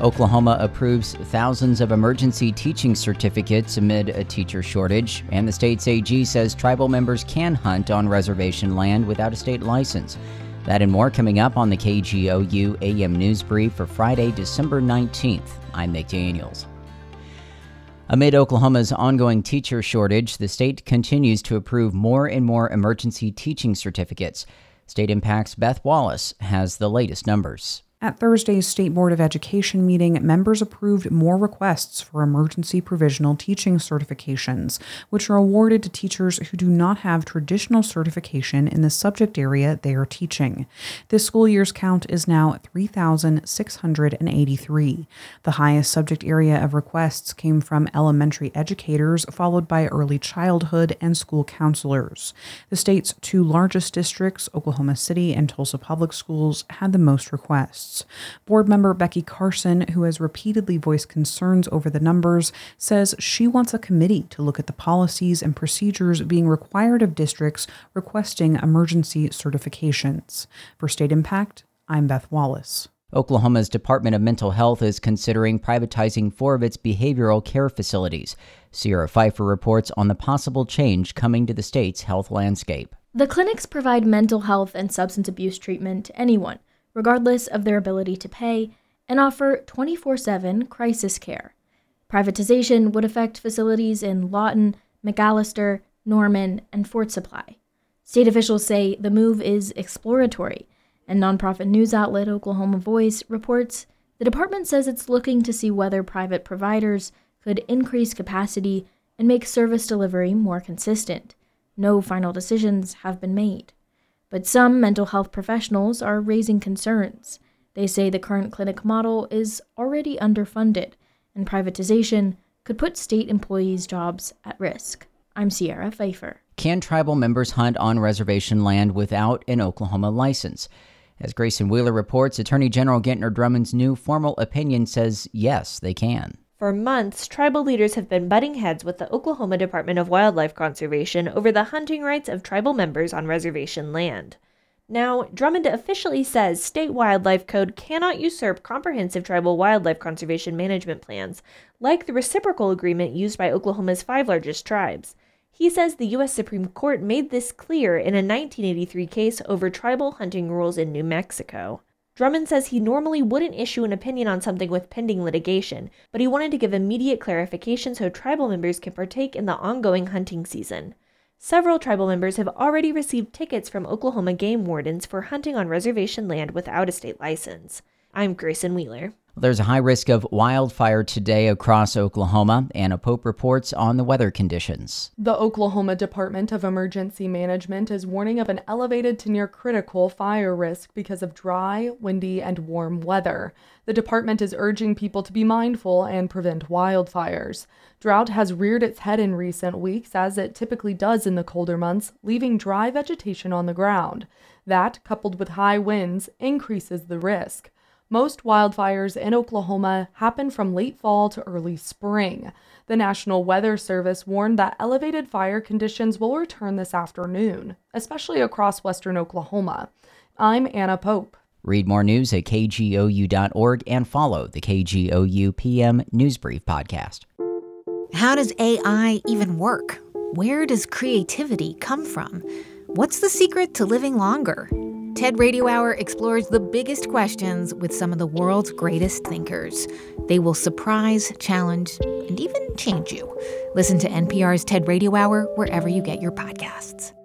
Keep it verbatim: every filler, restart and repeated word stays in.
Oklahoma approves thousands of emergency teaching certificates amid a teacher shortage, and the state's A G says tribal members can hunt on reservation land without a state license. That and more coming up on the K G O U A M News Brief for Friday, December nineteenth. I'm Nick Daniels. Amid Oklahoma's ongoing teacher shortage, the state continues to approve more and more emergency teaching certificates. State Impact's Beth Wallace has the latest numbers. At Thursday's State Board of Education meeting, members approved more requests for emergency provisional teaching certifications, which are awarded to teachers who do not have traditional certification in the subject area they are teaching. This school year's count is now three thousand six hundred eighty-three. The highest subject area of requests came from elementary educators, followed by early childhood and school counselors. The state's two largest districts, Oklahoma City and Tulsa Public Schools, had the most requests. Board member Becky Carson, who has repeatedly voiced concerns over the numbers, says she wants a committee to look at the policies and procedures being required of districts requesting emergency certifications. For State Impact, I'm Beth Wallace. Oklahoma's Department of Mental Health is considering privatizing four of its behavioral care facilities. Sierra Pfeiffer reports on the possible change coming to the state's health landscape. The clinics provide mental health and substance abuse treatment to anyone, regardless of their ability to pay, and offer twenty-four seven crisis care. Privatization would affect facilities in Lawton, McAllister, Norman, and Fort Supply. State officials say the move is exploratory, and nonprofit news outlet Oklahoma Voice reports the department says it's looking to see whether private providers could increase capacity and make service delivery more consistent. No final decisions have been made. But some mental health professionals are raising concerns. They say the current clinic model is already underfunded, and privatization could put state employees' jobs at risk. I'm Sierra Pfeiffer. Can tribal members hunt on reservation land without an Oklahoma license? As Grayson Wheeler reports, Attorney General Gentner Drummond's new formal opinion says yes, they can. For months, tribal leaders have been butting heads with the Oklahoma Department of Wildlife Conservation over the hunting rights of tribal members on reservation land. Now, Drummond officially says state wildlife code cannot usurp comprehensive tribal wildlife conservation management plans, like the reciprocal agreement used by Oklahoma's five largest tribes. He says the U S Supreme Court made this clear in a nineteen eighty-three case over tribal hunting rules in New Mexico. Drummond says he normally wouldn't issue an opinion on something with pending litigation, but he wanted to give immediate clarification so tribal members can partake in the ongoing hunting season. Several tribal members have already received tickets from Oklahoma game wardens for hunting on reservation land without a state license. I'm Grayson Wheeler. There's a high risk of wildfire today across Oklahoma. Anna Pope reports on the weather conditions. The Oklahoma Department of Emergency Management is warning of an elevated to near critical fire risk because of dry, windy, and warm weather. The department is urging people to be mindful and prevent wildfires. Drought has reared its head in recent weeks, as it typically does in the colder months, leaving dry vegetation on the ground. That, coupled with high winds, increases the risk. Most wildfires in Oklahoma happen from late fall to early spring. The National Weather Service warned that elevated fire conditions will return this afternoon, especially across western Oklahoma. I'm Anna Pope. Read more news at K G O U dot org and follow the K G O U P M News Brief podcast. How does A I even work? Where does creativity come from? What's the secret to living longer? TED Radio Hour explores the biggest questions with some of the world's greatest thinkers. They will surprise, challenge, and even change you. Listen to N P R's TED Radio Hour wherever you get your podcasts.